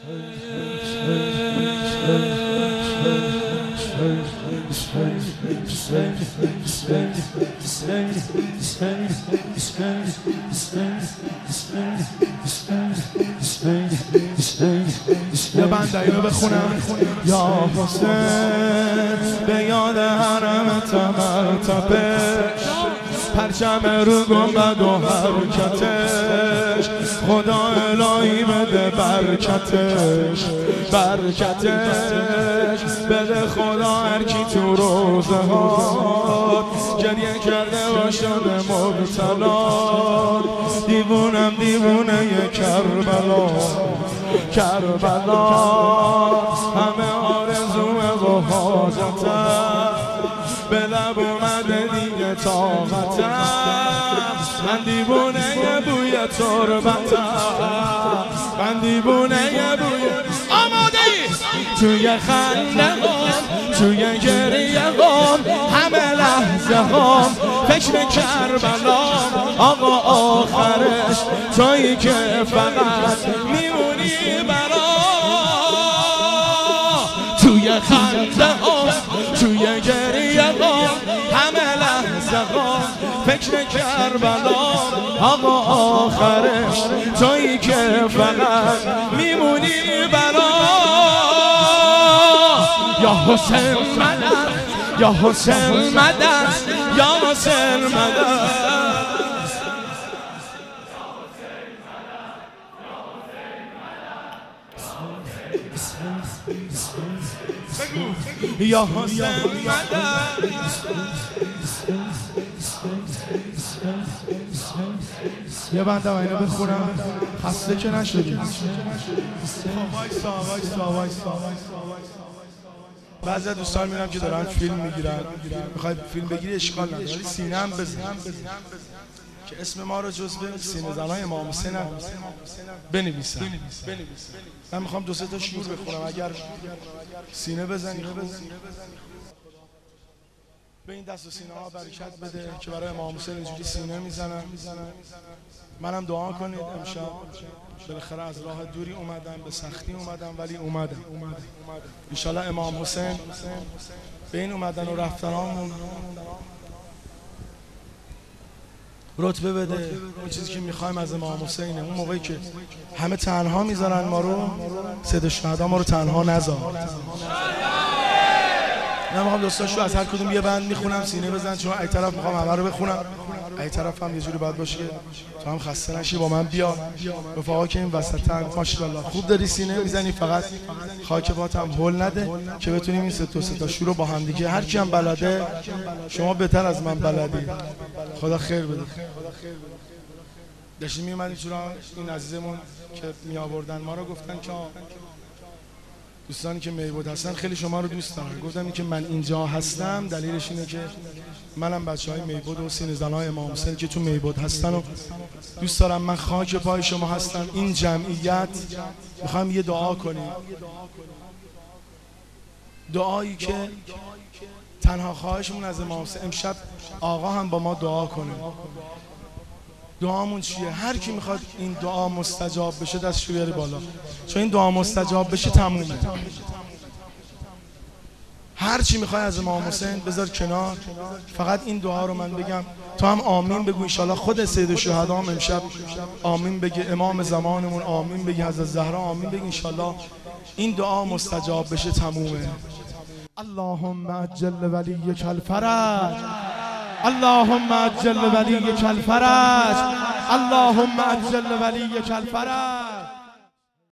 یه بنده اینو بخونم. یا حسین به یاد حرم تمرتبش، پرچم رو گنبد و حرکتش، خدا الهی بده برکتش، برکتش بده خدا هر کی تو روزه ها گریه کرده و شده مبتلا. دیوونم دیوونه ی کربلا، کربلا همه آرزوه و حاجتم، به لب اومده دیگه طاقتم. من دیوونه ی بوی تربتم، من دیوونه ی بوی آماده ای توی خنده هم توی گریه هم همه لحظه هم فکر کربلا. آقا آخرش تویی که فقط میمونی برا. توی خنده هم توی گریه هم همه لحظه هم فکر کربلا. آقا آخرش تویی که فقط میمونی برا. یا حسین مدد، یا حسین مدد، یا حسین مدد. یا حسین مدد. یه بنده اینو بخونم خسته که نشدی. بعضی دوستان میرم که دارن فیلم میگیرن، میخوای فیلم بگیری اشکال نداره ولی سینه هم بزن که اسم ما رو جزو سینه زنای امام حسین بنویسن. من میخوام دو سه تا شعر بخونم، اگر سینه بزنی خوب به این دست و سینه ها برکت بده که برای امام حسین اینجوری سینه میزنن. منم دعا کنید امشب، بالاخره از راه دوری اومدم، به سختی اومدم ولی اومدم. انشالله امام حسین به این اومدن و رفتنامون رتبه بده. اون چیزی که میخوایم از امام حسینه. اون موقعی که همه تنها میذارن ما رو، سید شهدا ما رو تنها نذار. من میخوام دوستاشو از هر کدوم یه بند میخونم، سینه بزن، چون ای طرف میخوام همه رو بخونم، ای طرف هم یه جوری باید باشه که تو هم خسته نشی با من بیا. رفقا که این وسطن ماشاءالله خوب داری سینه میزنی، فقط خاک پات هم هول نده که بتونیم این سه تا شروع با هم دیگه. هر کی هم بلده، شما بهتر از من بلدی، خدا خیر بده. داشتیم میومدیم چرا این عزیزمون که می آوردن ما رو گفتن که دوستانی که میبود هستن خیلی شما رو دوست دارن. گفتم که من اینجا هستم دلیلش اینه که منم بچهای میبود و سینه زنای امام حسین که تو میبود هستن و دوست دارم. من خاک پای شما هستم. این جمعیت میخوام یه دعا کنیم، دعایی که تنها خواهشمون از امام حسین. امشب آقا هم با ما دعا کنه. دعامون چیه؟ هر کی میخواد این دعا مستجاب بشه دستشو بیاره بالا، چون این دعا مستجاب بشه تمومه. هر چی میخوای از امام حسین بذار کنار، فقط این دعا رو من بگم. تو هم آمین بگو، انشالله خود سید الشهدا هم امشب آمین بگه، امام زمانمون آمین بگه، حضرت زهرا آمین بگه، انشالله این دعا مستجاب بشه تمومه. اللهم عجل ولیک الفرج، اللهم عجل ولیک الفرج، اللهم عجل ولیک الفرج.